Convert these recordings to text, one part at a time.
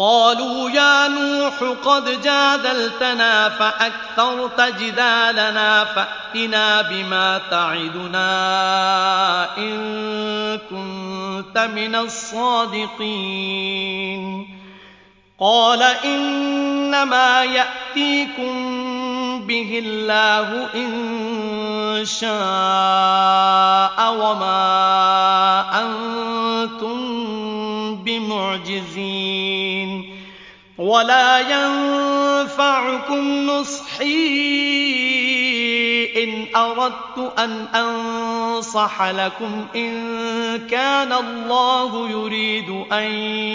قالوا يا نوح قد جادلتنا فأكثرت جدالنا فأتنا بما تعدنا إن كنت من الصادقين قال إنما يأتيكم به الله إن شاء وما أنتم بمعجزين ولا ينفعكم نصحي إن أردت أن أنصح لكم إن كان الله يريد أن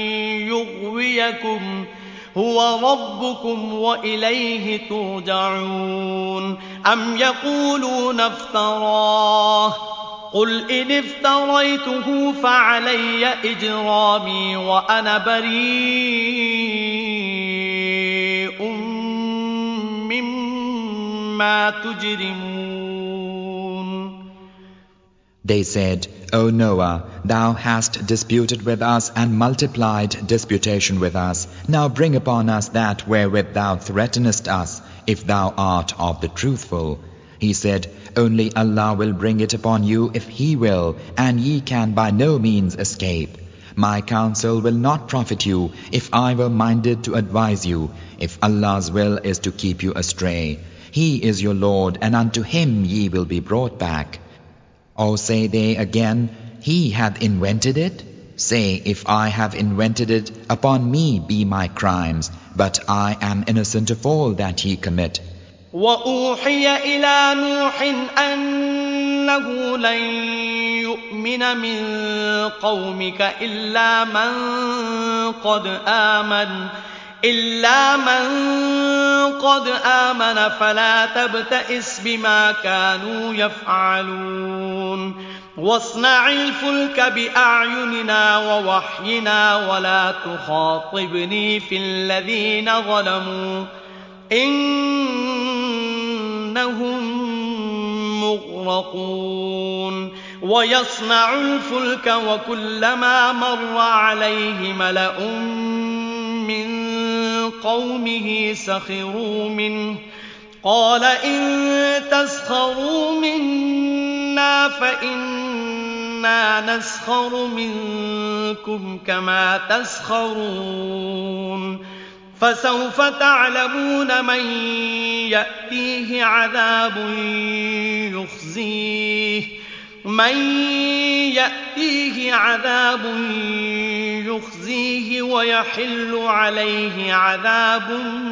يغويكم هو ربكم وإليه ترجعون أم يقولون افتراه قل إن افتريته فعلي إجرامي وأنا بريء مما تجرمون. They said, O Noah, thou hast disputed with us and multiplied disputation with us. Now bring upon us that wherewith thou threatenest us, if thou art of the truthful. He said, Only Allah will bring it upon you if He will, and ye can by no means escape. My counsel will not profit you, if I were minded to advise you, if Allah's will is to keep you astray. He is your Lord, and unto Him ye will be brought back. Or say they again, He hath invented it? Say, if I have invented it, upon me be my crimes, but I am innocent of all that ye commit. وَأُوحِيَ إِلَى نُوحٍ أَنَّهُ لَن يُؤْمِنَ مِن قَوْمِكَ إِلَّا مَن قَدْ آمَنَ فَلَا تَبْتَئِسْ بِمَا كَانُوا يَفْعَلُونَ وَاصْنَعِ الْفُلْكَ بِأَعْيُنِنَا وَوَحْيِنَا وَلَا تُخَاطِبْنِي فِي الَّذِينَ ظَلَمُوا إِنَّهُم مُّغْرَقُونَ وَيَصْنَعُ الْفُلْكَ وَكُلَّمَا مَرَّ عَلَيْهِ مَلَأٌ مِّن قَوْمِهِ سَخِرُوا مِنْهُ قَالَ إِن تَسْخَرُوا مِنَّا فَإِنَّا نَسْخَرُ مِنكُمْ كَمَا تَسْخَرُونَ فَسَوْفَ تَعْلَمُونَ مَن يَأْتِيهِ عَذَابٌ يُخْزِيهِ وَيَحِلُّ عَلَيْهِ عَذَابٌ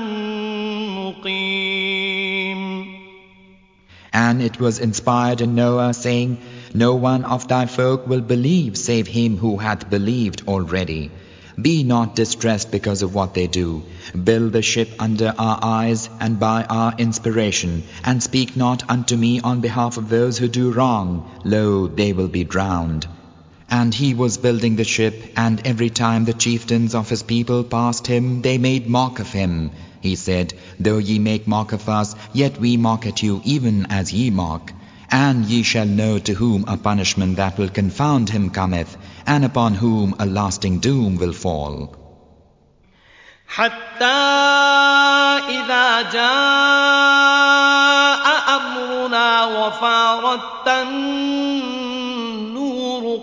مُّقِيمٌ. And it was inspired in Noah, saying, No one of thy folk will believe save him who hath believed already. Be not distressed because of what they do. Build the ship under our eyes and by our inspiration, and speak not unto me on behalf of those who do wrong. Lo, they will be drowned. And he was building the ship, and every time the chieftains of his people passed him, they made mock of him. He said, Though ye make mock of us, yet we mock at you even as ye mock. And ye shall know to whom a punishment that will confound him cometh, and upon whom a lasting doom will fall. حَتَّى إِذَا جَاءَ أَمْرُنَا وَفَارَتِ النُّورُ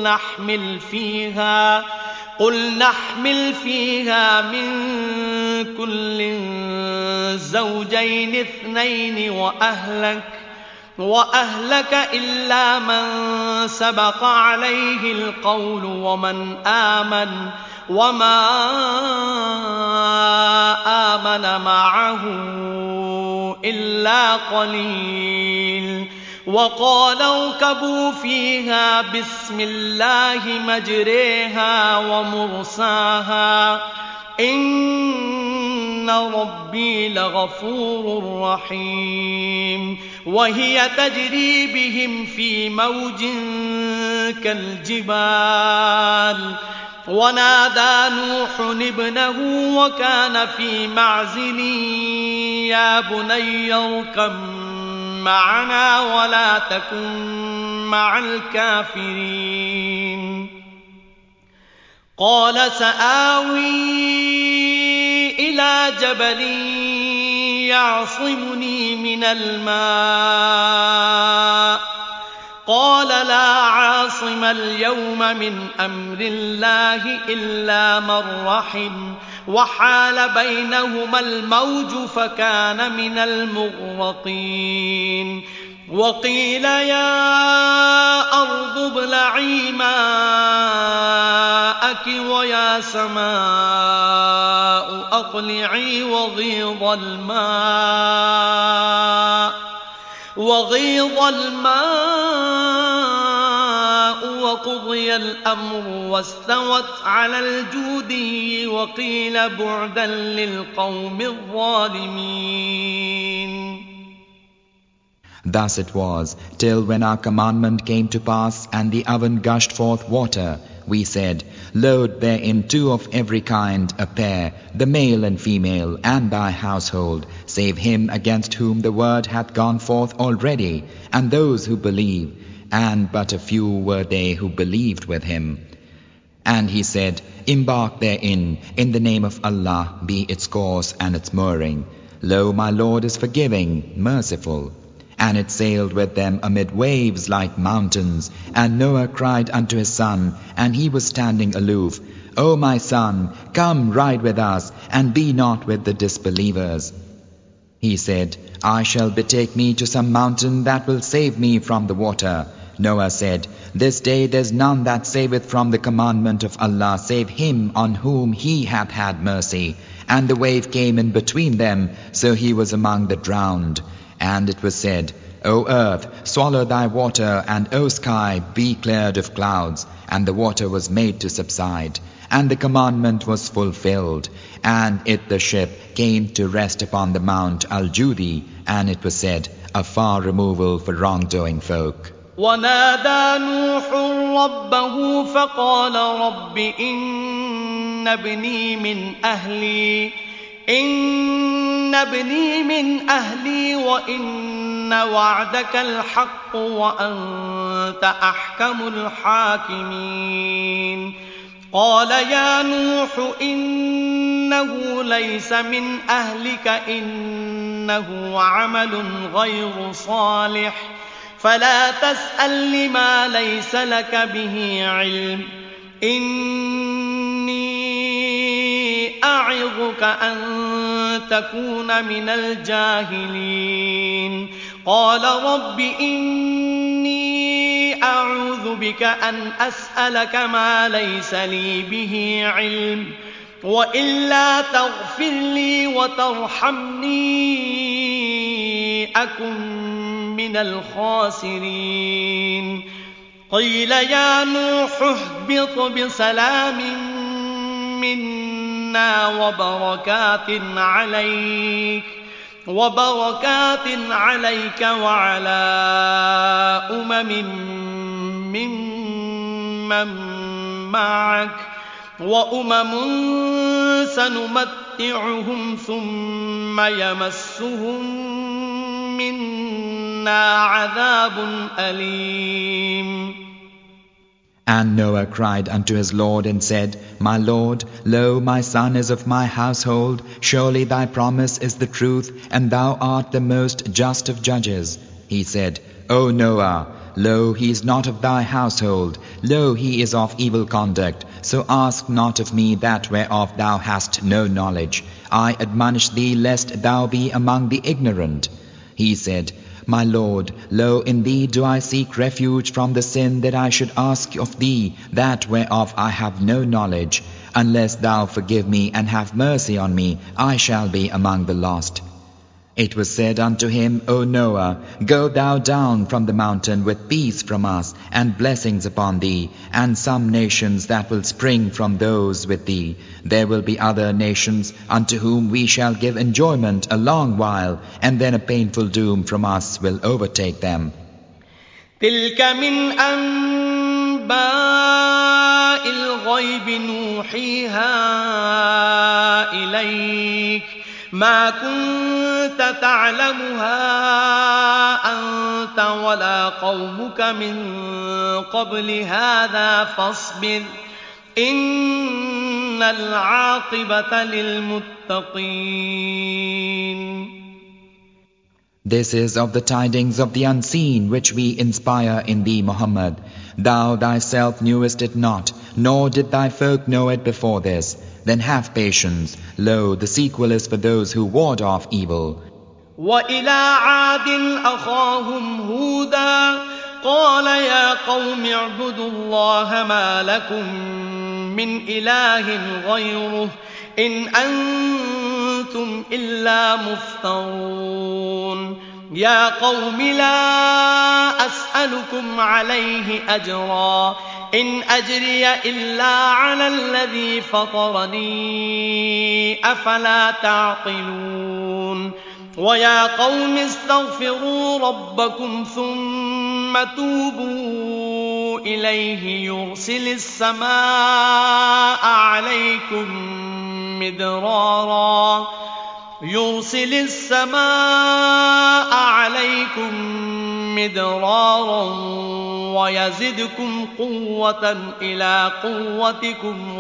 قُلْ نَحْمِلْ فِيهَا مِن كُلٍّ زَوْجَيْنِ اثْنَيْنِ وَأَهْلَكَ إِلَّا مَن سَبَقَ عَلَيْهِ الْقَوْلُ وَمَنْ آمَنَ وَمَا آمَنَ مَعَهُ إِلَّا قَلِيلٌ وَقَالَ ارْكَبُوا فِيهَا بِسْمِ اللَّهِ مَجْرَاهَا وَمُرْسَاهَا إِنَّ رَبِّي لَغَفُورٌ رَّحِيمٌ وَهِيَ تَجْرِي بِهِمْ فِي مَوْجٍ كَالْجِبَالِ ونادى نوح ابنه وكان في معزل يا بني اركب معنا ولا تكن مع الكافرين قال سآوي إلى جبل يعصمني من الماء قال لا عاصم اليوم من أمر الله إلا من رحم وحال بينهما الموج فكان من المغرقين وقيل يا أرض ابلعي ماءك ويا سماء أقلعي وغيض الماء وقضي الأمر واستوت على الجودي وقيل بعدا للقوم الظالمين. Thus it was, till when our commandment came to pass, and the oven gushed forth water, we said, Load therein 2 of every kind, a pair, the male and female, and thy household, save him against whom the word hath gone forth already, and those who believe, and but a few were they who believed with him. And he said, Embark therein, in the name of Allah be its course and its mooring. Lo, my Lord is forgiving, merciful. And it sailed with them amid waves like mountains. And Noah cried unto his son, and he was standing aloof, O my son, come ride with us, and be not with the disbelievers. He said, I shall betake me to some mountain that will save me from the water. Noah said, This day there's none that saveth from the commandment of Allah save him on whom he hath had mercy. And the wave came in between them, so he was among the drowned. And it was said, O earth, swallow thy water, and O sky, be cleared of clouds. And the water was made to subside, and the commandment was fulfilled. And it, the ship, came to rest upon the Mount Al-Judi, and it was said, a far removal for wrongdoing folk. ونادى نوح ربه فقال رب إن ابني من أهلي وإن وعدك الحق وأنت أحكم الحاكمين قال يا نوح إنه ليس من أهلك إنه عمل غير صالح فلا تسأل لما ليس لك به علم إني أعظك أن تكون من الجاهلين قال رب إني أعوذ بك أن أسألك ما ليس لي به علم وإلا تغفر لي وترحمني أكن من الخاسرين قيل يا نوح اهبط بسلام منا وبركات عليك وعلى ممن معك سنمتعهم ثم يمسهم منا عذاب أليم. And Noah cried unto his Lord and said, My Lord, lo, my son is of my household. Surely thy promise is the truth, and thou art the most just of judges. He said, O Noah, lo, he is not of thy household. Lo, he is of evil conduct. So ask not of me that whereof thou hast no knowledge. I admonish thee lest thou be among the ignorant. He said, My Lord, lo, in thee do I seek refuge from the sin that I should ask of thee that whereof I have no knowledge. Unless thou forgive me and have mercy on me, I shall be among the lost. It was said unto him, O Noah, go thou down from the mountain with peace from us, and blessings upon thee, and some nations that will spring from those with thee. There will be other nations unto whom we shall give enjoyment a long while, and then a painful doom from us will overtake them. تلك من أنباء الغيب نوحيها إليك ما كنت تعلمها أنت ولا قومك من قبل هذا فاصبر إن العاقبة للمتقين. This is of the tidings of the unseen which we inspire in thee, Muhammad. Thou thyself knewest it not, nor did thy folk know it before this. Then have patience. Lo, the sequel is for those who ward off evil. وإلى عاد أخاهم هودا قال يا قوم اعبدوا الله ما لكم من إله غيره إن أنتم إلا مفترون. يا قوم لا أسألكم عليه أجرا إن أجري إلا على الذي فطرني أفلا تعقلون. ويا قوم استغفروا ربكم ثم توبوا إليه يرسل السماء عليكم مدرارا ويزدكم قوة إلى قوتكم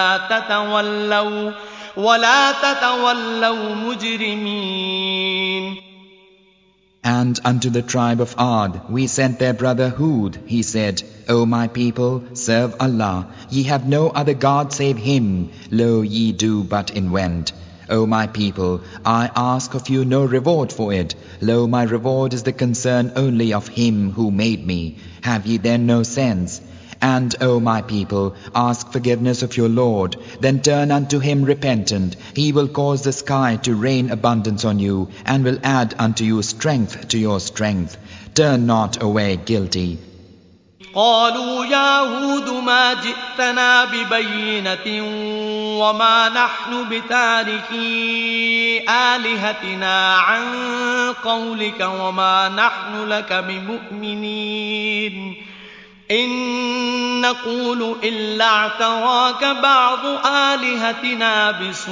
ولا تتولوا مجرمين. And unto the tribe of Ad we sent their brother Hud. He said, O my people, serve Allah. Ye have no other God save Him. Lo, ye do but invent. O my people, I ask of you no reward for it. Lo, my reward is the concern only of Him who made me. Have ye then no sense? And, O my people, ask forgiveness of your Lord, then turn unto Him repentant. He will cause the sky to rain abundance on you, and will add unto you strength to your strength. Turn not away guilty. قالوا يا هود ما جئتنا ببينة وما نحن بتاركي آلهتنا عن قولك وما نحن لك بمؤمنين إن نقول إلا اعتراك بعض آلهتنا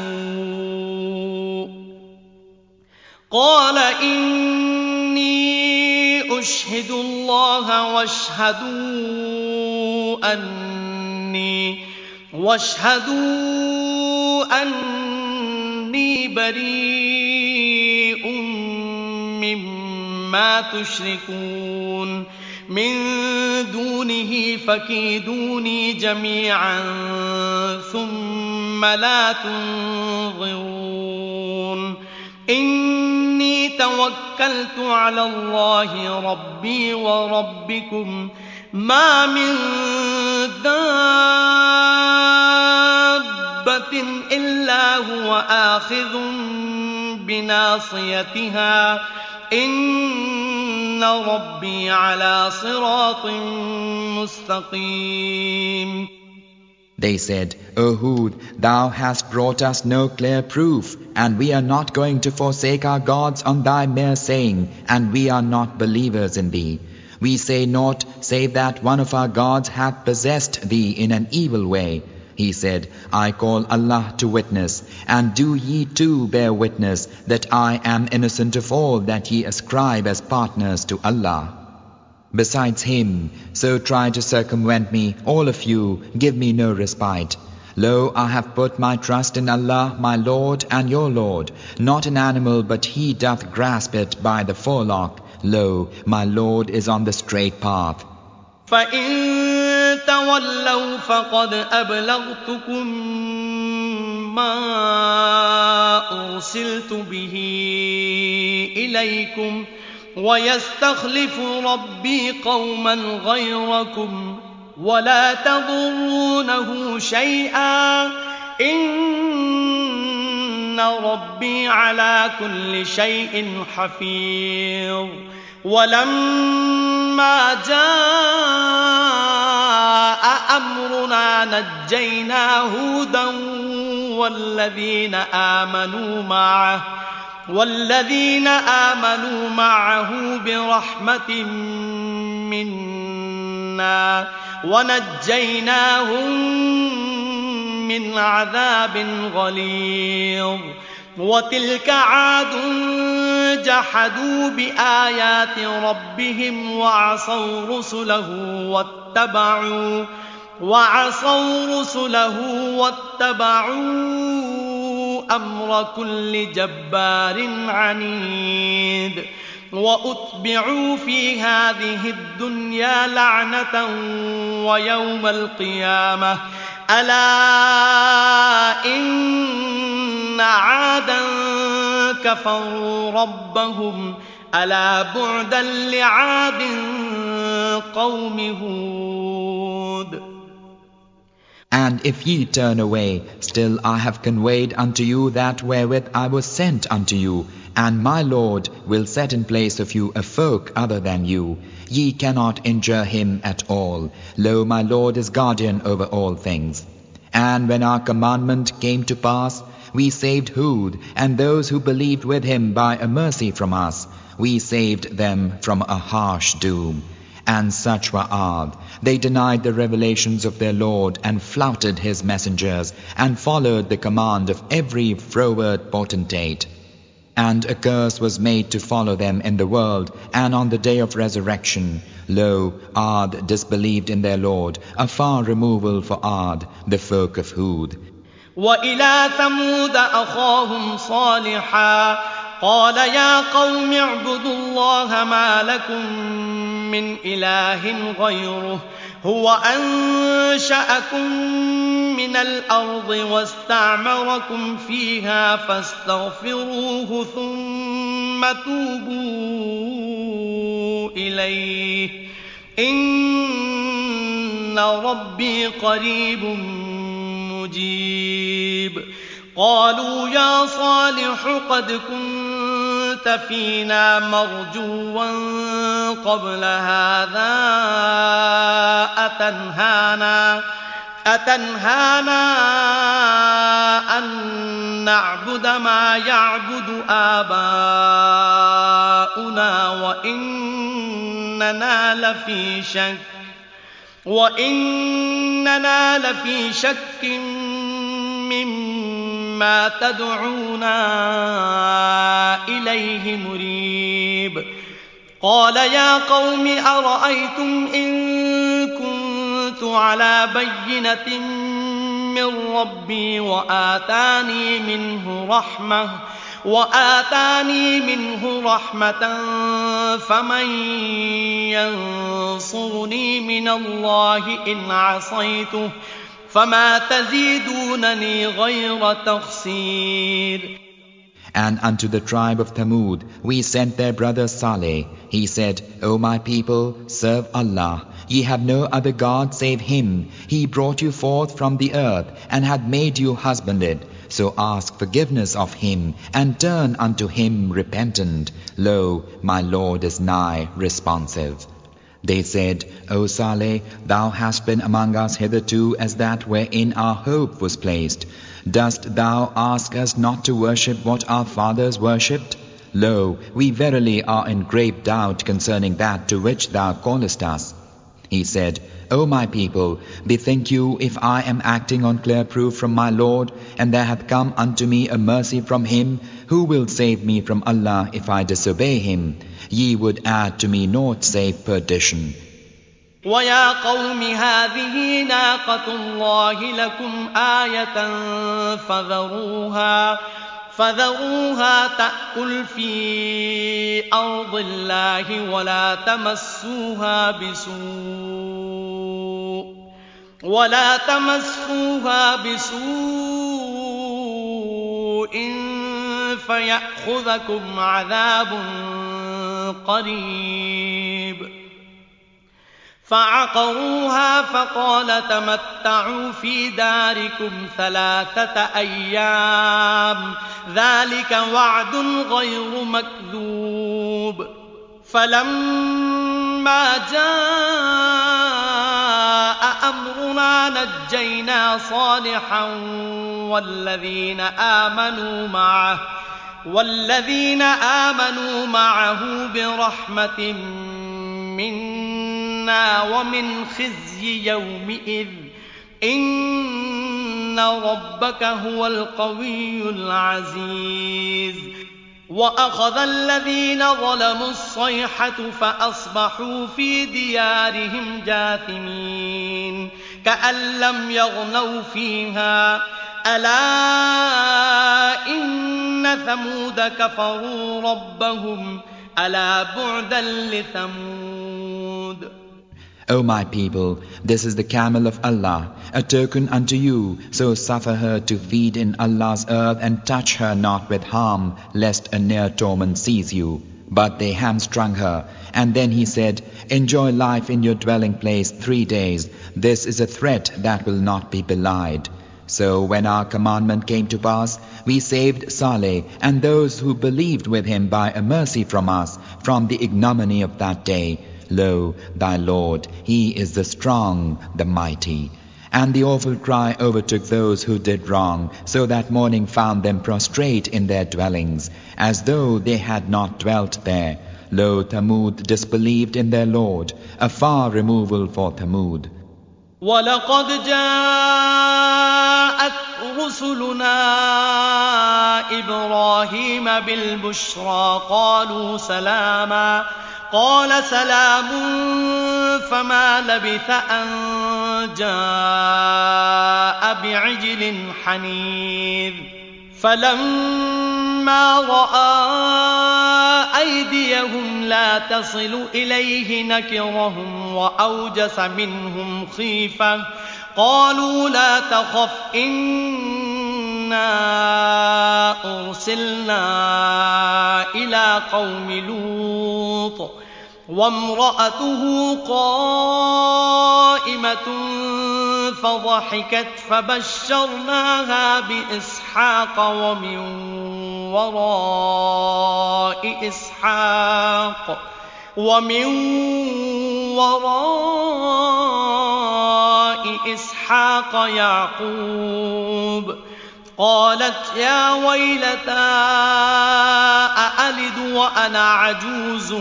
بسوء. قال إني أشهد الله واشهدوا أني بريء مما تشركون من دونه فكيدوني جميعا ثم لا تنظرون. إني توكلت على الله ربي وربكم ما من دابة إلا هو آخذ بناصيتها إن ربي على صراط مستقيم. They said, O Hud, thou hast brought us no clear proof, and we are not going to forsake our gods on thy mere saying, and we are not believers in thee. We say naught save that one of our gods hath possessed thee in an evil way. He said, I call Allah to witness, and do ye too bear witness that I am innocent of all that ye ascribe as partners to Allah. Besides Him, so try to circumvent me, all of you, give me no respite. Lo, I have put my trust in Allah, my Lord and your Lord. Not an animal, but He doth grasp it by the forelock. Lo, my Lord is on the straight path. فإن تولوا فقد أبلغتكم ما أرسلت به إليكم ويستخلف ربي قوما غيركم ولا تضرونه شيئا إن ربي على كل شيء حفيظ. ولما جاء أمرنا نجينا هودا والذين آمنوا معه برحمة منا ونجيناهم من عذاب غليظ. وتلك عاد جحدوا بآيات ربهم وعصوا رسله وعصوا رسله واتبعوا أمر كل جبار عنيد وأتبعوا في هذه الدنيا لعنة ويوم القيامة ألا إن عادا كفروا ربهم ألا بعدا لعاد قوم هود. And if ye turn away, still I have conveyed unto you that wherewith I was sent unto you, and my Lord will set in place of you a folk other than you. Ye cannot injure him at all. Lo, my Lord is guardian over all things. And when our commandment came to pass, we saved Hud and those who believed with him by a mercy from us. We saved them from a harsh doom. And such were Ad. They denied the revelations of their Lord and flouted his messengers and followed the command of every froward potentate. And a curse was made to follow them in the world and on the day of resurrection. Lo, Ad disbelieved in their Lord, a far removal for Ad, the folk of Hud. وإلى ثمود أخاهم صالحا قال يا قوم اعبدوا الله ما لكم من إله غيره هو أنشأكم من الأرض واستعمركم فيها فاستغفروه ثم توبوا إليه إن ربي قريب مجيب. قالوا يا صالح قد كنت فينا مرجوا قبل هذا أتنهانا أن نعبد ما يعبد آباؤنا وإننا لفي شك مما تدعونا إليه مريب. قال يا قوم أرأيتم إن كنت على بينة من ربي وآتاني منه رحمة فمن ينصرني من الله إن عصيته فما تزيدونني غير تخسير. And unto the tribe of Thamud we sent their brother Saleh. He said, O my people, serve Allah. Ye have no other God save Him. He brought you forth from the earth and hath made you husbanded. So ask forgiveness of Him and turn unto Him repentant. Lo, my Lord is nigh responsive. They said, O Saleh, thou hast been among us hitherto as that wherein our hope was placed. Dost thou ask us not to worship what our fathers worshipped? Lo, we verily are in great doubt concerning that to which thou callest us. He said, O my people, bethink you if I am acting on clear proof from my Lord, and there hath come unto me a mercy from Him, who will save me from Allah if I disobey Him? Ye would add to me naught save perdition. ويا قوم هذه ناقة الله لكم آية فذروها تأكل في أرض الله ولا تمسوها بسوء فيأخذكم عذاب قريب. فعقروها فقال تمتعوا في داركم 3 أيام ذلك وعد غير مكذوب. فلما جاء أمرنا نجينا صالحا والذين آمنوا معه برحمة منا ومن خزي يومئذ إن ربك هو القوي العزيز. وأخذ الذين ظلموا الصيحة فأصبحوا في ديارهم جاثمين. كأن لم يغنوا فيها ألا إن ثمود كفروا ربهم ألا بعدا لثمود. O my people, this is the camel of Allah, a token unto you, so suffer her to feed in Allah's earth and touch her not with harm, lest a near torment seize you. But they hamstrung her, and then he said, enjoy life in your dwelling place 3 days. This is a threat that will not be belied. So when our commandment came to pass, we saved Saleh and those who believed with him by a mercy from us, from the ignominy of that day. Lo, thy Lord, He is the strong, the mighty. And the awful cry overtook those who did wrong, so that morning found them prostrate in their dwellings, as though they had not dwelt there. Lo, Thamud disbelieved in their Lord, a far removal for Thamud. وَلَقَدْ جَاءَتْ رُسُلُنَا إِبْرَاهِيمَ بِالْبُشْرَىٰ قَالُوا سَلَامًا قَالَ سَلَامٌ فَمَا لَبِثَ أَن جَاءَ بِعِجْلٍ حَنِيذٍ فَلَمَّا رَأَىٰ أَيْدِيَهُمْ لَا تَصِلُ إِلَيْهِ نَكِرَهُمْ وَأَوْجَسَ مِنْهُمْ خِيفَةً قَالُوا لَا تَخَفْ إِنَّا أُرْسِلْنَا إِلَىٰ قَوْمِ لُوطٍ وامرأته قائمة فضحكت فبشرناها بإسحاق ومن وراء إسحاق يعقوب قالت يا ويلتى أألد وأنا عجوز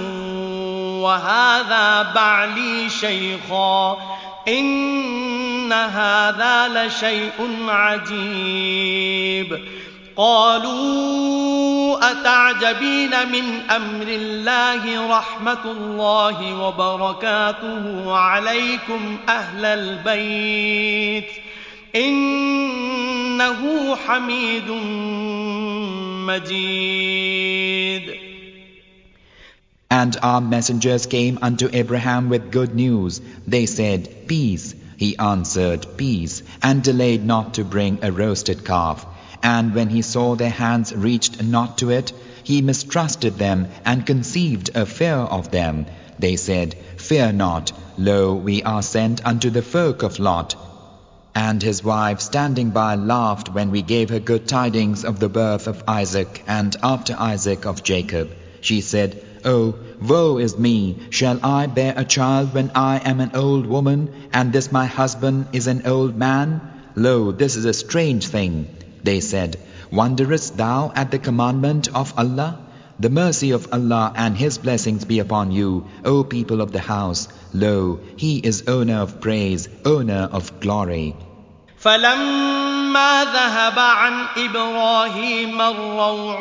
وهذا بعلي شيخا إن هذا لشيء عجيب قالوا أتعجبين من أمر الله رحمة الله وبركاته عليكم أهل البيت إنه حميد مجيد. And our messengers came unto Abraham with good news. They said, Peace. He answered, Peace, and delayed not to bring a roasted calf. And when he saw their hands reached not to it, he mistrusted them and conceived a fear of them. They said, Fear not, lo, we are sent unto the folk of Lot. And his wife standing by laughed when we gave her good tidings of the birth of Isaac, and after Isaac of Jacob. She said, Oh, woe is me! Shall I bear a child when I am an old woman, and this my husband is an old man? Lo, this is a strange thing. They said, Wonderest thou at the commandment of Allah? The mercy of Allah and His blessings be upon you, O people of the house. Lo, He is owner of praise, owner of glory. فَلَمَّا ذَهَبَ عَنْ إِبْرَاهِيمَ الرَّوْعُ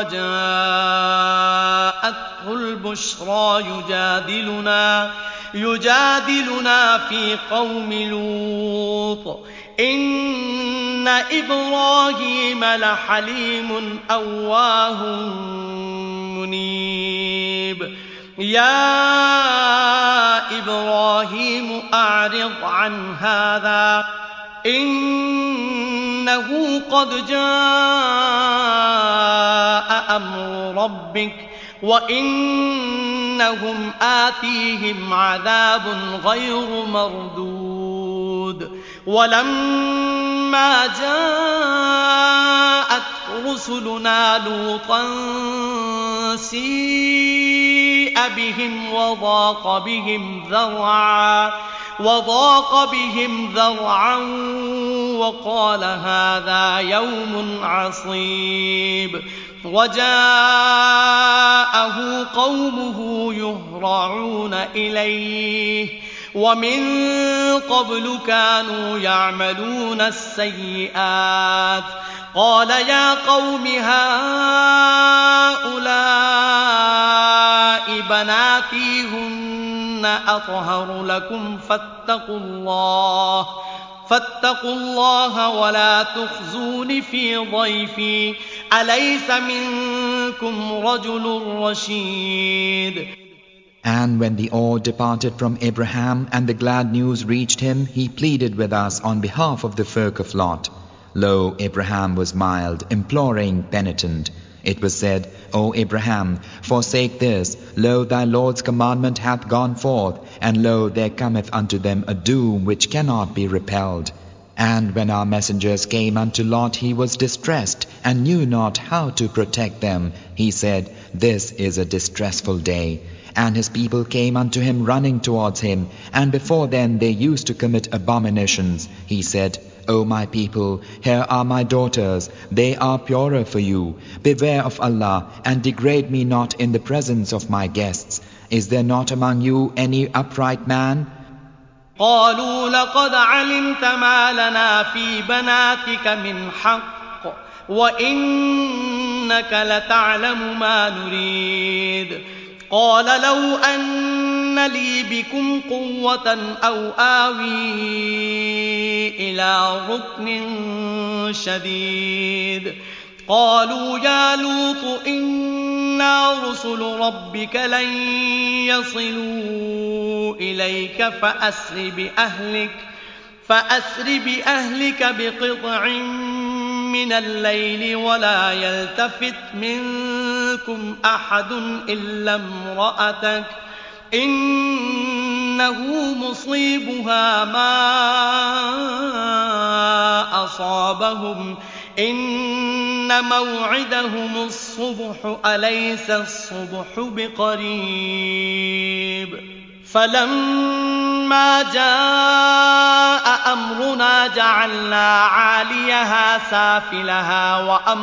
وَجَاءَتْهُ الْبُشْرَىٰ يُجَادِلُنَا فِي قَوْمِ لُوطٍ إِنَّ إِبْرَاهِيمَ لَحَلِيمٌ أَوَّاهٌ مُنِيبٌ يَا إِبْرَاهِيمُ أَعْرِضْ عَنْ هَٰذَا إِنَّهُ قَدْ جَاءَ أَمْرُ رَبِّكَ وَإِنَّهُمْ آتِيهِمْ عَذَابٌ غَيْرُ مَرْدُودٍ وَلَمَّا جَاءَتْ رُسُلُنَا لُوطًا سِيءَ بِهِمْ وضاق بهم ذرعا وقال هذا يوم عصيب وجاءه قومه يهرعون إليه ومن قبل كانوا يعملون السيئات قال يا قوم هؤلاء بناتي هن أطهر لكم فاتقوا الله ولا تخزون في ضيفي أليس منكم رجل رشيد. And when the awe departed from Abraham and the glad news reached him, he pleaded with us on behalf of the folk of Lot. Lo, Abraham was mild, imploring, penitent. It was said, O Abraham, forsake this. Lo, thy Lord's commandment hath gone forth, and lo, there cometh unto them a doom which cannot be repelled. And when our messengers came unto Lot, he was distressed, and knew not how to protect them. He said, This is a distressful day. And his people came unto him running towards him, and before them they used to commit abominations. He said, O my people, here are my daughters, they are purer for you. Beware of Allah, and degrade me not in the presence of my guests. Is there not among you any upright man? قالوا لقد علمت ما لنا في بناتك من حق وإنك لتعلم ما نريد قال لو أن لي بكم قوة أو آوي إلى ركن شديد قالوا يا لوط إنا رسل ربك لن يصلوا إليك فأسر بأهلك بقطع من الليل ولا يلتفت منكم أحد إلا امرأتك إنه مصيبها ما أصابهم إن موعدهم الصبح أليس الصبح بقريب فلما جاء أمرنا جعلنا عاليها سافلها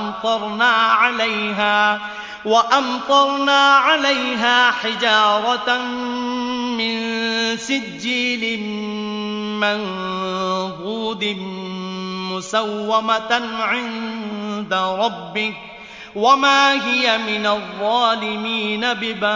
وأمطرنا عليها حجارة من سجيل منضود مسومة عند ربك وما هي من الظالمين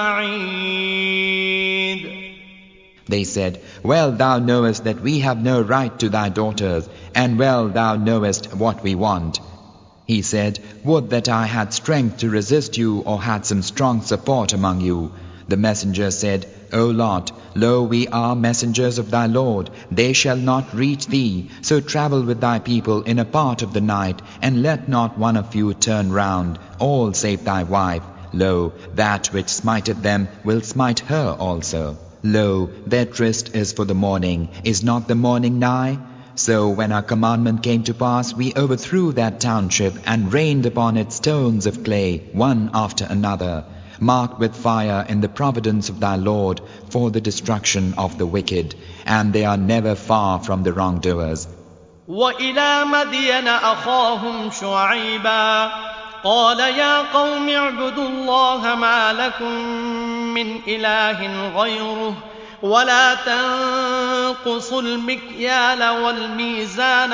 ببعيد. They said, Well, thou knowest that we have no right to thy daughters, and well thou knowest what we want. He said, Would that I had strength to resist you, or had some strong support among you. The messenger said, O Lot, lo, we are messengers of thy Lord. They shall not reach thee. So travel with thy people in a part of the night, and let not one of you turn round, all save thy wife. Lo, that which smiteth them will smite her also. Lo, their tryst is for the morning. Is not the morning nigh? So when our commandment came to pass, we overthrew that township and rained upon it stones of clay, one after another, marked with fire in the providence of thy Lord for the destruction of the wicked, and they are never far from the wrongdoers. وإلى مدين أخاهم شعيبا قال يا قوم اعبدوا الله ما لكم من إله غيره ولا تنقصوا المكيال والميزان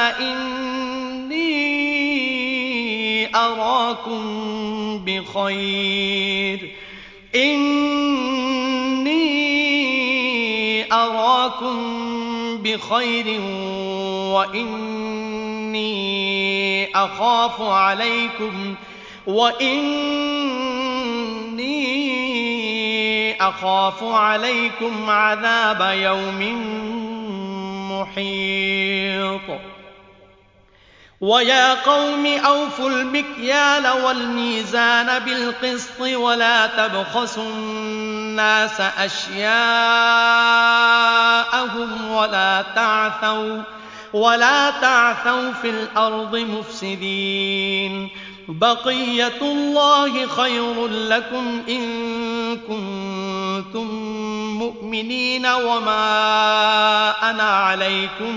إني أراكم بخير وإني أخاف عليكم عذاب يوم محيط ويا قوم أوفوا المكيال والميزان بالقسط ولا تبخسوا الناس أشياءهم ولا تعثوا في الأرض مفسدين بقية الله خير لكم إن كنتم مؤمنين وما أنا عليكم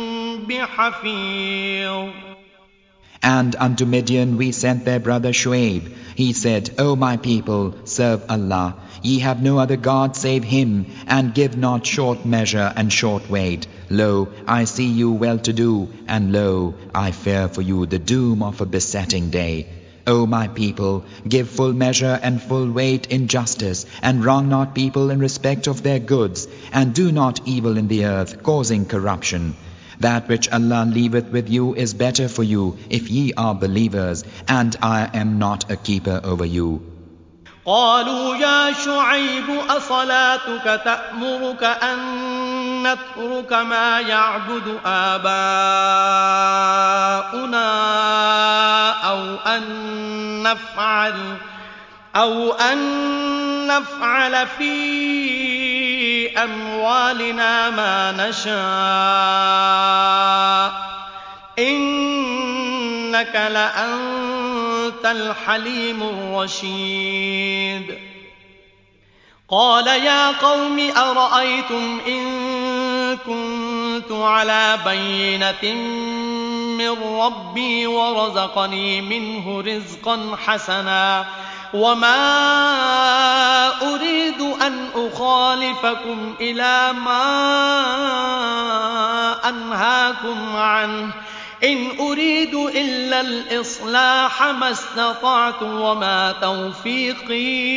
بحفيظ. And unto Midian we sent their brother Shuaib. He said, O my people, serve Allah. Ye have no other God save Him, and give not short measure and short weight. Lo, I see you well-to-do, and lo, I fear for you the doom of a besetting day. O my people, give full measure and full weight in justice, and wrong not people in respect of their goods, and do not evil in the earth, causing corruption. That which Allah leaveth with you is better for you, if ye are believers, and I am not a keeper over you. قالوا يا شعيب أصلاتك تأمرك أن نترك ما يعبد آباؤنا أو أن نفعل في أموالنا ما نشاء إنك لأنت الحليم الرشيد قال يا قوم أرأيتم إن كنت على بينة من ربي ورزقني منه رزقا حسنا وما أريد أن أخالفكم إلى ما أنهاكم عنه إن أريد إلا الإصلاح ما استطعت وما توفيقي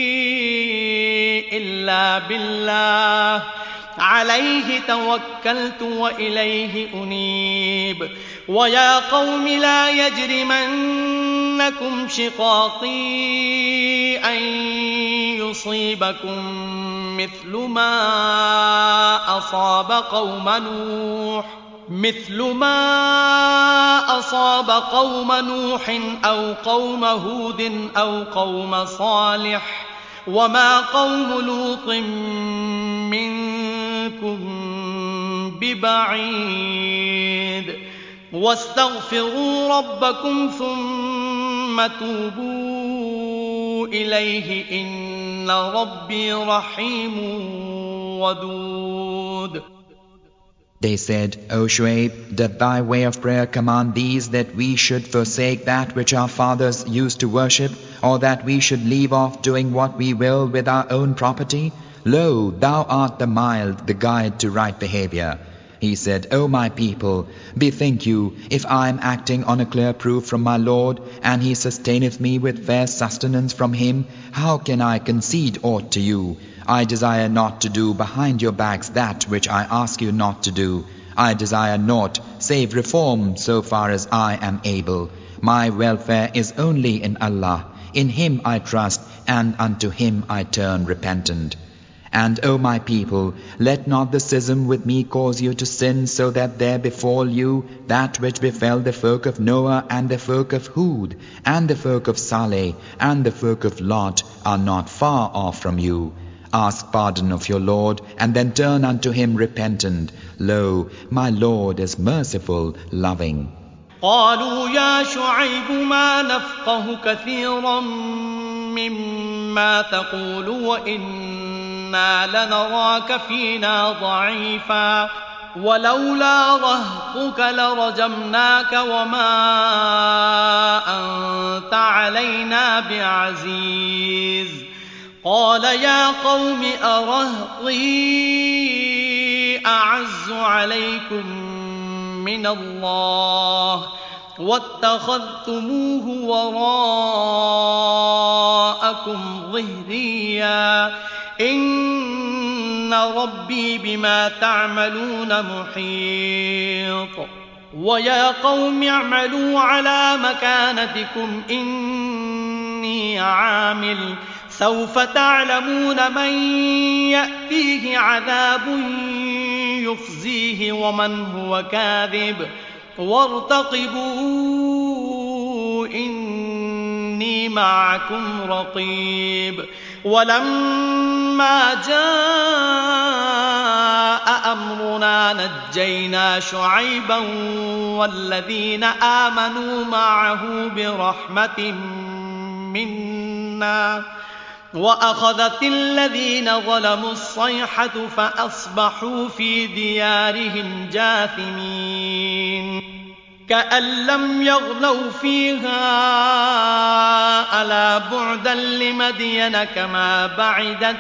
إلا بالله عليه توكلت وإليه أنيب ويا قوم لا يجرمنكم شقاقي أن يصيبكم مثل ما أصاب قوم نوح أو قوم هود أو قوم صالح وما قوم لوط منكم ببعيد واستغفروا ربكم ثم توبوا إليه إن ربي رحيم ودود. They said, O Shuaib, doth thy way of prayer command these that we should forsake that which our fathers used to worship, or that we should leave off doing what we will with our own property? Lo, thou art the mild, the guide to right behavior. He said, O my people, bethink you, if I am acting on a clear proof from my Lord, and He sustaineth me with fair sustenance from Him, how can I concede aught to you? I desire not to do behind your backs that which I ask you not to do. I desire naught save reform so far as I am able. My welfare is only in Allah. In Him I trust, and unto Him I turn repentant. And, O my people, let not the schism with me cause you to sin, so that there befall you that which befell the folk of Noah, and the folk of Hud, and the folk of Saleh, and the folk of Lot are not far off from you. Ask pardon of your Lord, and then turn unto Him repentant. Lo, my Lord is merciful, loving. قالوا يا شعيب ما نفقه كثيرا مما تقول وإنا لنراك فينا ضعيفا ولولا رهطك لرجمناك وما أنت علينا بعزيز قال يا قوم أرهطي أعز عليكم من الله واتخذتموه وراءكم ظهريا إن ربي بما تعملون محيط ويا قوم اعملوا على مكانتكم إني عامل سوف تعلمون من يأتيه عذاب يخزيه ومن هو كاذب وارتقبوا إني معكم رقيب ولما جاء أمرنا نجينا شعيبا والذين آمنوا معه برحمة منا وأخذت الذين ظلموا الصيحة فأصبحوا في ديارهم جاثمين كأن لم يغنوا فيها ألا بعدا لمدين كما بعدت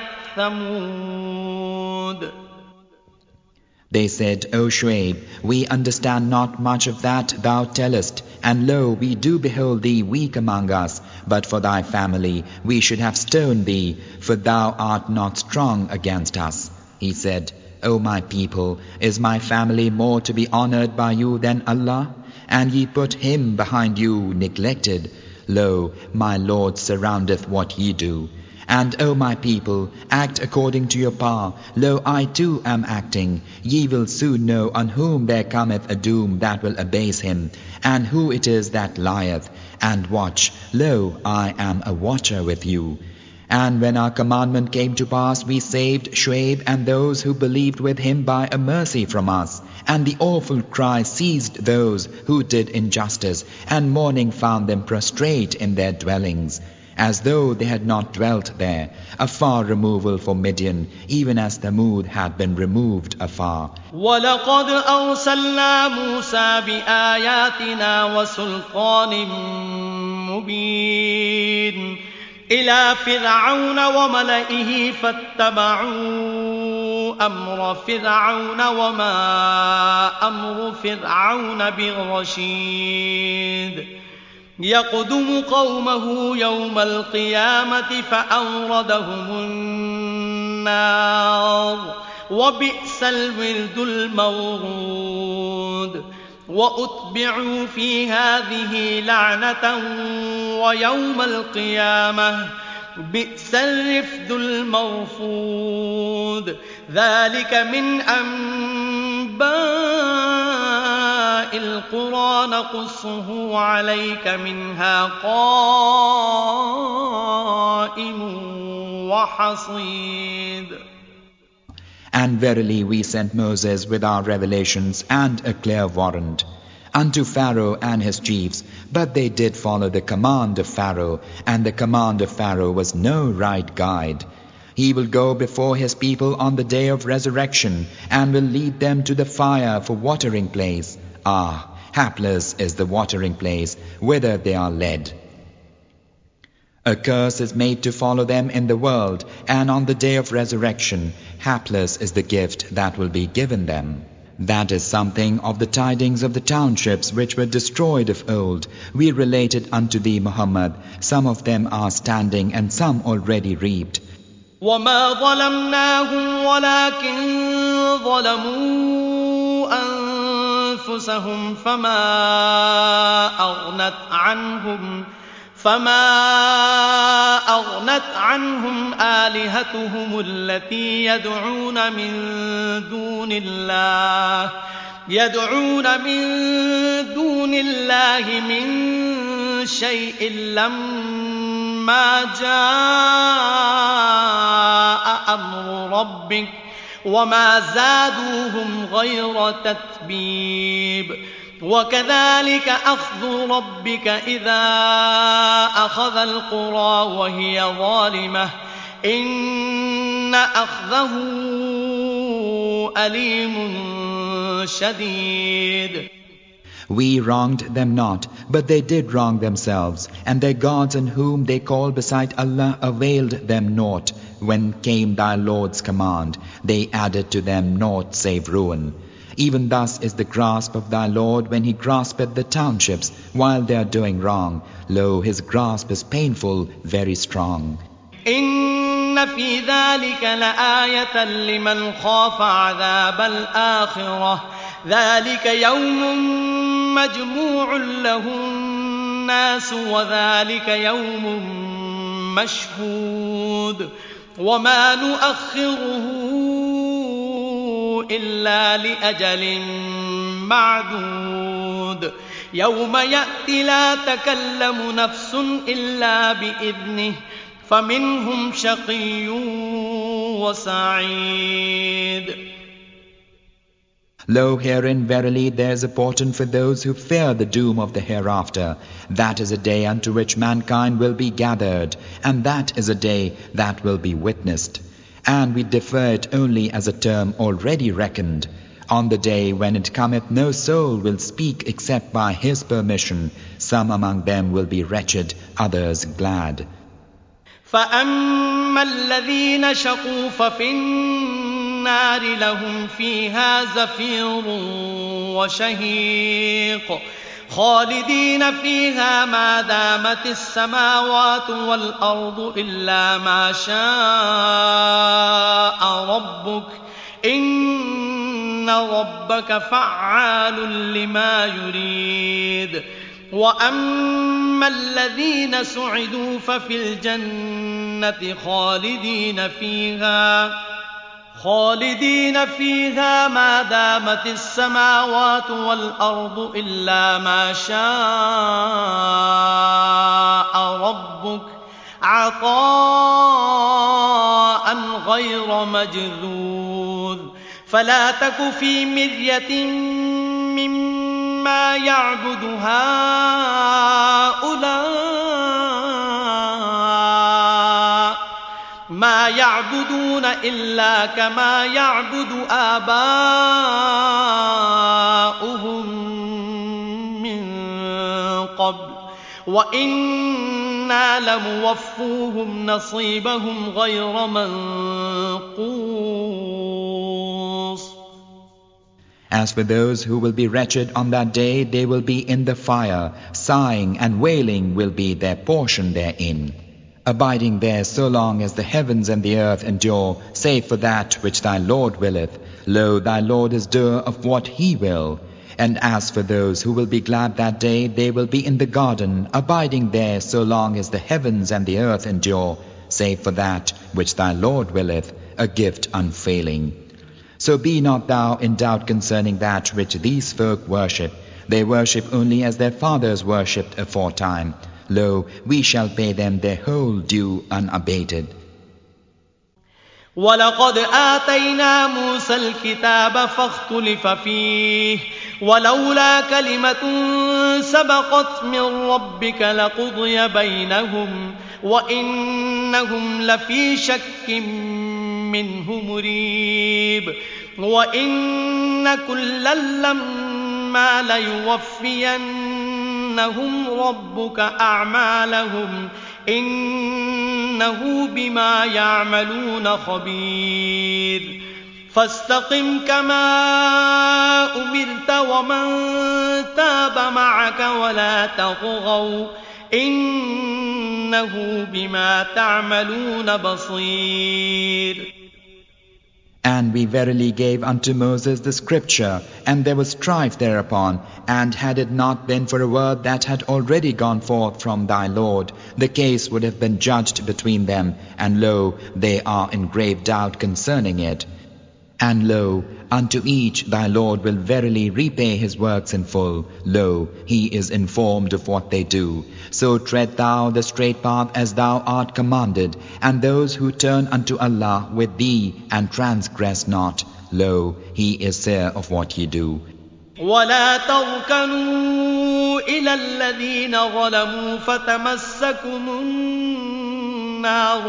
ثمود. They said, O Shuaib, we understand not much of that thou tellest, and lo, we do behold thee weak among us, but for thy family we should have stoned thee, for thou art not strong against us. He said, O my people, is my family more to be honored by you than Allah? And ye put him behind you neglected. Lo, my Lord surroundeth what ye do. And, O my people, act according to your power. Lo, I too am acting. Ye will soon know on whom there cometh a doom that will abase him, and who it is that lieth. And watch, lo, I am a watcher with you. And when our commandment came to pass, we saved Shuaib and those who believed with him by a mercy from us. And the awful cry seized those who did injustice, and mourning found them prostrate in their dwellings, as though they had not dwelt there. A far removal for Midian, even as Thamud had been removed afar. وَلَقَدْ أَرْسَلْنَا مُوسَى بِآيَاتِنَا وَسُلْطَانٍ مُبِينٍ إِلَى فِرْعَوْنَ وَمَلَئِهِ فَاتَّبَعُوا أَمْرَ فِرْعَوْنَ وَمَا أَمْرُ فِرْعَوْنَ بِرَشِيدٍ يَقْدُمُ قَوْمَهُ يَوْمَ الْقِيَامَةِ فَأَوْرَدَهُمُ النَّارَ وَبِئْسَ الْوِرْدُ الْمَوْرُودُ وَأُتْبِعُوا فِي هَذِهِ لَعْنَةً وَيَوْمَ الْقِيَامَةِ بِئْسَ الرِّفْدُ الْمَرْفُودُ ذَلِكَ مِنْ أَنْبَاءِ الْقُرَى نَقُصُّهُ عَلَيْكَ مِنْهَا قَائِمٌ وَحَصِيدٌ. And verily we sent Moses with our revelations and a clear warrant unto Pharaoh and his chiefs, but they did follow the command of Pharaoh, and the command of Pharaoh was no right guide. He will go before his people on the day of resurrection, and will lead them to the fire for watering place. Ah, hapless is the watering place whither they are led. A curse is made to follow them in the world, and on the day of resurrection, hapless is the gift that will be given them. That is something of the tidings of the townships which were destroyed of old. We related unto thee, Muhammad. Some of them are standing, and some already reaped. وَمَا ظَلَمْنَاهُمْ وَلَكِنْ ظَلَمُوا أَنفُسَهُمْ فما أغنت عنهم آلهتهم التي يدعون من دون الله من شيء لما جاء أمر ربك وما زادوهم غير تتبيب وكذلك أخذ ربك إذا أخذ القرى وهي ظالمة إن أخذه أليم شديد. We wronged them not, but they did wrong themselves, and their gods in whom they call beside Allah availed them naught. When came thy Lord's command, they added to them naught save ruin. Even thus is the grasp of thy Lord when he graspeth the townships while they are doing wrong. Lo, his grasp is painful, very strong. إن في ذلك لآية لمن خاف عذاب الآخرة ذلك يوم مجموع له الناس وذلك يوم مشهود وما نؤخره إلا لأجل معدود يوم يأتي لا تكلم نفس إلا بإذنه فمنهم شقي وسعيد. Lo, herein verily there is a portent for those who fear the doom of the hereafter. That is a day unto which mankind will be gathered, and that is a day that will be witnessed. And we defer it only as a term already reckoned. On the day when it cometh, no soul will speak except by his permission. Some among them will be wretched, others glad. فأما الذين شقوا ففي النار لهم فيها زفير وشهيق خالدين فيها ما دامت السماوات والأرض إلا ما شاء ربك إن ربك فعال لما يريد وأما الذين سعدوا ففي الجنة خالدين فيها ما دامت السماوات والأرض إلا ما شاء ربك عطاء غير مجذوذ فلا تك في مرية مما يعبد هؤلاء ما يعبدون إلا كما يعبد آباؤهم من قبل وإنا لموفوهم نصيبهم غير منقوص. As for those who will be wretched on that day, they will be in the fire. Sighing and wailing will be their portion therein, abiding there so long as the heavens and the earth endure, save for that which thy Lord willeth. Lo, thy Lord is doer of what he will. And as for those who will be glad that day, they will be in the garden, abiding there so long as the heavens and the earth endure, save for that which thy Lord willeth, a gift unfailing. So be not thou in doubt concerning that which these folk worship. They worship only as their fathers worshipped aforetime. Lo, we shall pay them their whole due unabated. وَلَقَدْ آتَيْنَا مُوسَى الْكِتَابَ فَاخْتُلِفَ فِيهِ وَلَوْلَا كَلِمَةٌ سَبَقَتْ مِنْ رَبِّكَ لَقُضِيَ بَيْنَهُمْ وَإِنَّهُمْ لَفِي شَكٍّ مِّنْهُ مُرِيبٍ وَإِنَّ كُلًّا لَّمَّا لَيُوَفِّيَنَّهُمْ رَبُّكَ أَعْمَالَهُمْ إِنَّهُ بِمَا يَعْمَلُونَ خَبِيرٌ فاستقم كما أمرت ومن تاب معك ولا تطغوا إنه بما تعملون بصير. And we verily gave unto Moses the scripture, and there was strife thereupon, and had it not been for a word that had already gone forth from thy Lord, the case would have been judged between them, and lo, they are in grave doubt concerning it. And lo, unto each thy Lord will verily repay his works in full. Lo, he is informed of what they do. So tread thou the straight path as thou art commanded, and those who turn unto Allah with thee and transgress not. Lo, he is seer of what ye do. ولا تركنوا إلى الذين ظلموا فتمسكم النار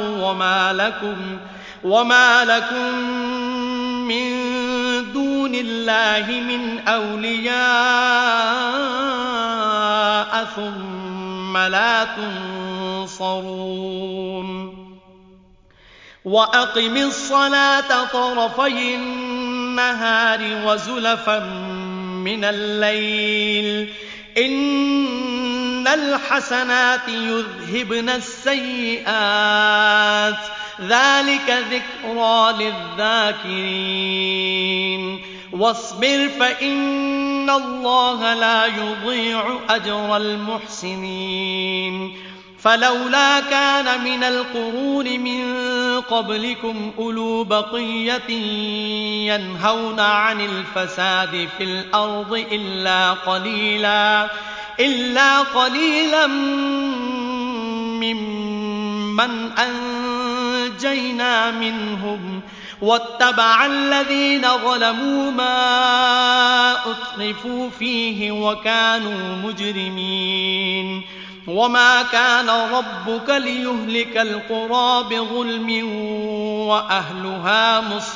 وما لكم من دون الله من أولياء ثم لا تنصرون. وأقم الصلاة طرفي النهار وزلفا من الليل إن الحسنات يذهبن السيئات ذلك ذكرى للذاكرين. واصبر فإن الله لا يضيع أجر المحسنين. فلولا كان من القرون من قبلكم أولو بقية ينهون عن الفساد في الأرض إلا قليلا ممن أنجينا منهم واتبع الذين ظلموا ما أترفوا فيه وكانوا مجرمين. وما كان ربك ليهلك القرى بظلم وأهلها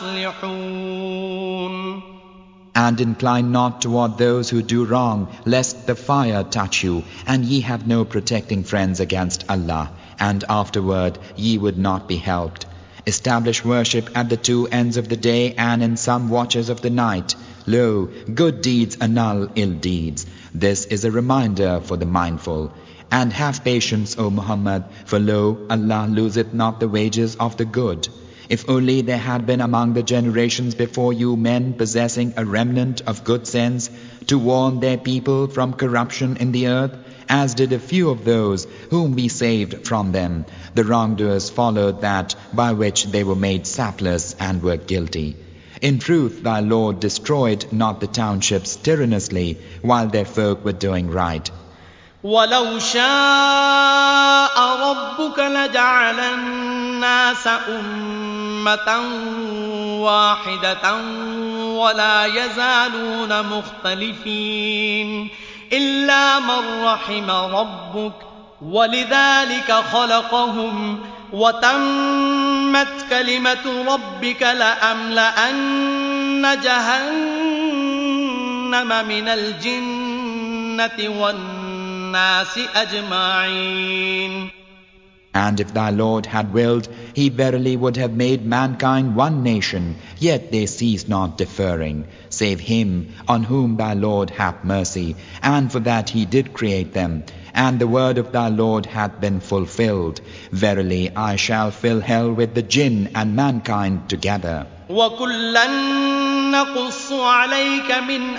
مصلحون. And incline not toward those who do wrong, lest the fire touch you, and ye have no protecting friends against Allah, and afterward ye would not be helped. Establish worship at the two ends of the day and in some watches of the night. Lo, good deeds annul ill deeds. This is a reminder for the mindful. And have patience, O Muhammad, for lo, Allah loseth not the wages of the good. If only there had been among the generations before you men possessing a remnant of good sense, to warn their people from corruption in the earth, as did a few of those whom we saved from them. The wrongdoers followed that by which they were made sapless and were guilty. In truth, thy Lord destroyed not the townships tyrannously, while their folk were doing right. وَلَوْ شَاءَ رَبُّكَ لَجَعَلَ النَّاسَ أُمَّةً وَاحِدَةً وَلَا يَزَالُونَ مُخْتَلِفِينَ إِلَّا مَن رَّحِمَ رَبُّكَ وَلِذَلِكَ خَلَقَهُمْ وَتَمَّتْ كَلِمَةُ رَبِّكَ لَأَمْلَأَنَّ جَهَنَّمَ مِنَ الْجِنَّةِ وَالنَّاسِ أَجْمَعِينَ. And if thy Lord had willed, he verily would have made mankind one nation, yet they cease not differing, save him on whom thy Lord hath mercy, and for that he did create them. And the word of thy Lord hath been fulfilled. Verily I shall fill hell with the jinn and mankind together. وَكُلًّا نَّقُصُّ عَلَيْكَ مِنْ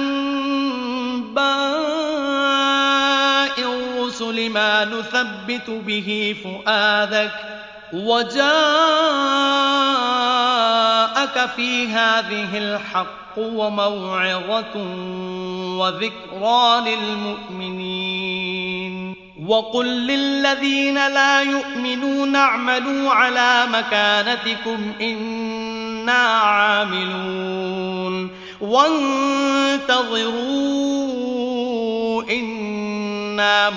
أَنبَاءِ الرُّسُلِ مَا نُثَبِّتُ بِهِ فُؤَادَكَ وَجَاءَكَ فِي هَٰذِهِ الْحَقُّ وَمَوْعِظَةٌ وَذِكْرَىٰ لِلْمُؤْمِنِينَ. وَقُل لِّلَّذِينَ لَا يُؤْمِنُونَ اعْمَلُوا عَلَىٰ مَكَانَتِكُمْ إِنَّا عَامِلُونَ وَانتَظِرُوا إِنَّا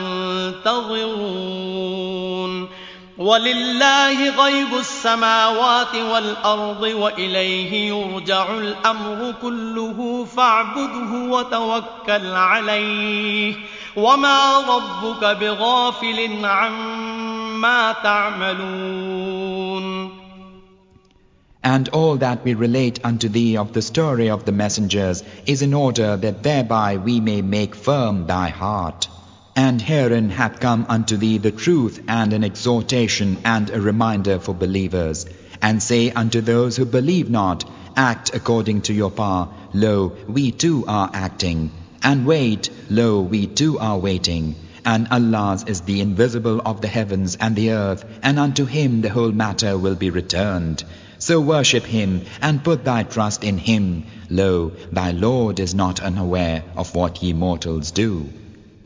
مُنتَظِرُونَ. وَلِلَّهِ غَيْبُ السَّمَاوَاتِ وَالْأَرْضِ وَإِلَيْهِ يُرْجَعُ الْأَمْرُ كُلُّهُ فَاعْبُدْهُ وَتَوَكَّلْ عَلَيْهِ وَمَا رَبُّكَ بِغَافِلٍ عَمَّا تَعْمَلُونَ. And all that we relate unto thee of the story of the messengers is in order that thereby we may make firm thy heart. And herein hath come unto thee the truth and an exhortation and a reminder for believers. And say unto those who believe not, act according to your power, lo, we too are acting. And wait, lo, we too are waiting. And Allah's is the invisible of the heavens and the earth, and unto him the whole matter will be returned. So worship him, and put thy trust in him. Lo, thy Lord is not unaware of what ye mortals do.